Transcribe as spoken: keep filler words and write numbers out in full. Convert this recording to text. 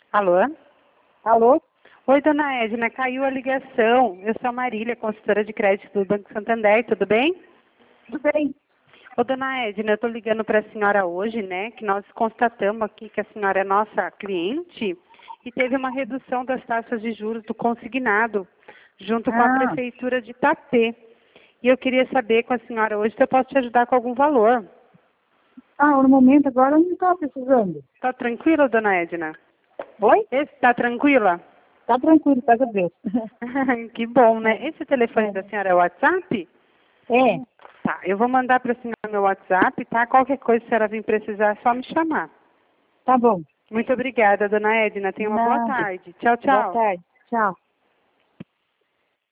Alô? Alô? Oi, dona Edna, caiu a ligação. Eu sou a Marília, consultora de crédito do Banco Santander, tudo bem? Tudo bem? Ô, dona Edna, eu estou ligando para a senhora hoje, né, que nós constatamos aqui que a senhora é nossa cliente e teve uma redução das taxas de juros do consignado, junto com a Ah, Prefeitura de Itapê. E eu queria saber com a senhora hoje se eu posso te ajudar com algum valor. ah, no momento agora eu não estou precisando. Tá tranquila, dona Edna? Oi? Está tranquila? Tá tranquilo, pega Deus. Que bom, né? Esse telefone da senhora é o WhatsApp? É, Tá, eu vou mandar para a senhora meu WhatsApp, tá? Qualquer coisa, se a senhora vir precisar, é só me chamar. tá bom. Muito obrigada, dona Edna. Tenha uma boa Nada. tarde. Tchau, Boa tchau. tarde. Tchau.